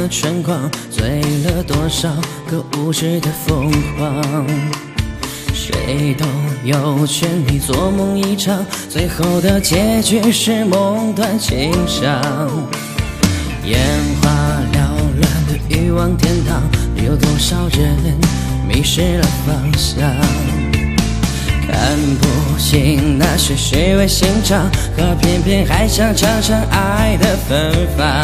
的春光，醉了多少个无知的疯狂。谁都有权利做梦一场，最后的结局是梦断情伤。眼花缭乱的欲望天堂，有多少人迷失了方向？看不清那些虚伪心肠，可偏偏还想尝尝爱的芬芳。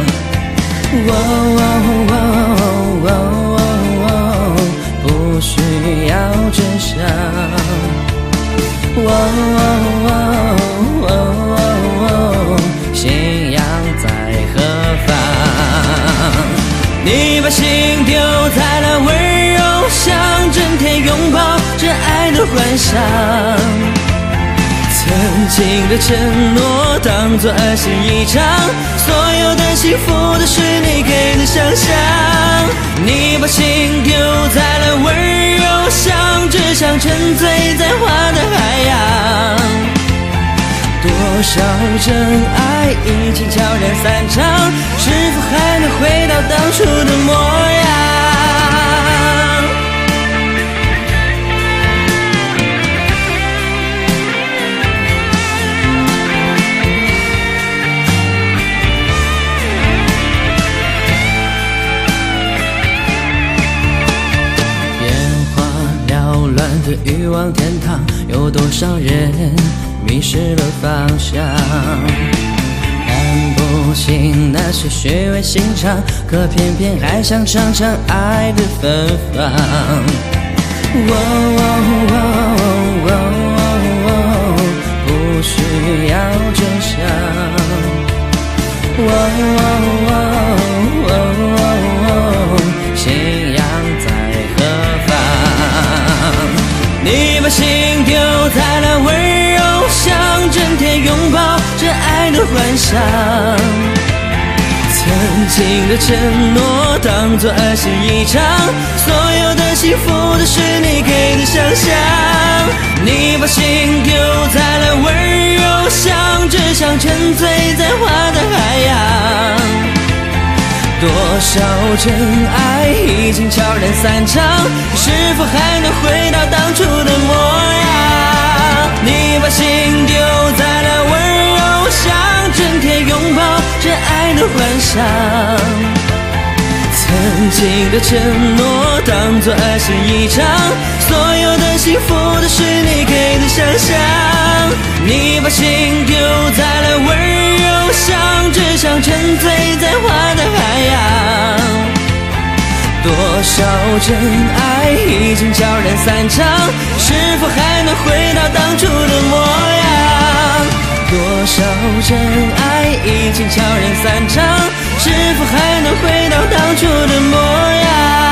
不需要真相。信仰在何方？你把心丢在了温柔乡，整天拥抱着爱的幻想。曾经的承诺当作儿戏一场，所有的幸福都是你给的想象。你把心丢在了温柔乡，只想沉醉在花的海洋。多少真爱已经悄然散场，是否还能回到当初的模样？的欲望天堂，有多少人迷失了方向？看不清那些虚伪心肠，可偏偏还想尝尝爱的芬芳。不需要真相。信仰在何方？你把心丢在了温柔乡，整天拥抱着爱的幻想。曾经的承诺当作儿戏一场，所有的幸福都是你给的想象。你把心丢在了温柔乡，只想沉醉在花的海洋。多少真爱已经悄然散场，是否还能回到当初的模样？你把心丢在了温柔乡，整天拥抱着爱的幻想。曾经的承诺当作儿戏一场，所有的幸福都是你给的想象。你把心丢在了温柔乡，只想沉醉在花的海洋。多少真爱已经悄然散场，是否还能回到当初的模样？多少真爱已经悄然散场，是否还能回到当初的模样？